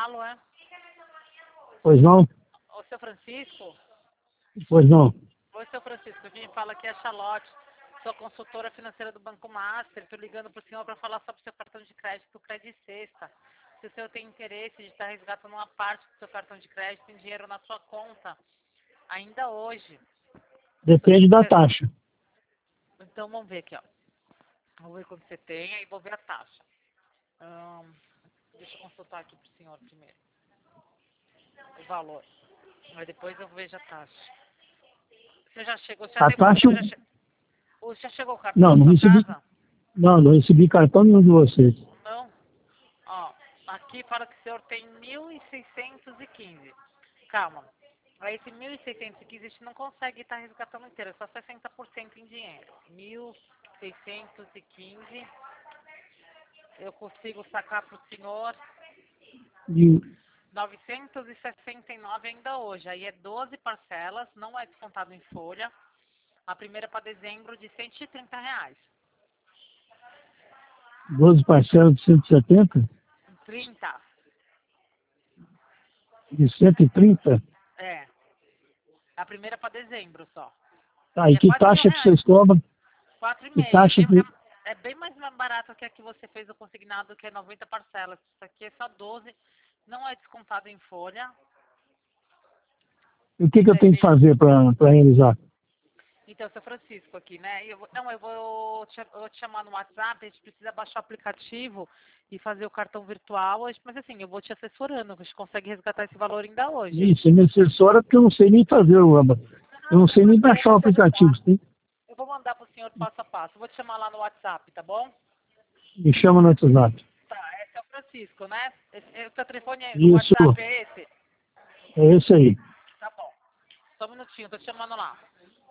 falo, é? Pois não? Ô, seu Francisco? Pois não. Oi, seu Francisco. Quem fala aqui é a Charlotte. Sou consultora financeira do Banco Master. Estou ligando para o senhor para falar sobre o seu cartão de crédito, Credit Sexta. Se o senhor tem interesse de estar resgatando uma parte do seu cartão de crédito, tem dinheiro na sua conta, ainda hoje. Depende da taxa. Então, vamos ver aqui, ó. Vamos ver quanto você tem, aí vou ver a taxa. Deixa eu consultar aqui para o senhor primeiro. O valor. Aí depois eu vejo a taxa. Você já chegou? Você já A tem taxa... já chegou o cartão Não, na não sua recebi. casa? Não recebi cartão nenhum de vocês. Não? Ó, aqui fala que o senhor tem 1.615. Calma. Aí esse 1.615 a gente não consegue estar resgatando inteiro, é só 60% em dinheiro. 1.615. Eu consigo sacar para o senhor E 969 ainda hoje. Aí é 12 parcelas, não é descontado em folha. A primeira para dezembro de R$ 130. 12 parcelas de 170? 30. De 130? É. A primeira para dezembro só. Tá, E e é que quase taxa que R$ 1.000. vocês cobram? Que 4,5. taxa que... É bem mais barato que a que você fez o consignado, que é 90 parcelas. Isso aqui é só 12. Não é descontado em folha. E o que eu tenho que fazer para realizar? Então, seu Francisco aqui, né? Eu vou te chamar no WhatsApp, a gente precisa baixar o aplicativo e fazer o cartão virtual. Mas assim, eu vou te assessorando, a gente consegue resgatar esse valor ainda hoje. Isso, me assessora porque eu não sei nem fazer o aba. Eu não sei nem baixar o aplicativo. Sim? Eu vou mandar para o senhor passo a passo. Eu vou te chamar lá no WhatsApp, tá bom? Me chama no WhatsApp. Tá, é seu Francisco, né? O seu telefone, o Isso, WhatsApp é esse? é esse aí. Tá bom. Só um minutinho, tô te chamando lá.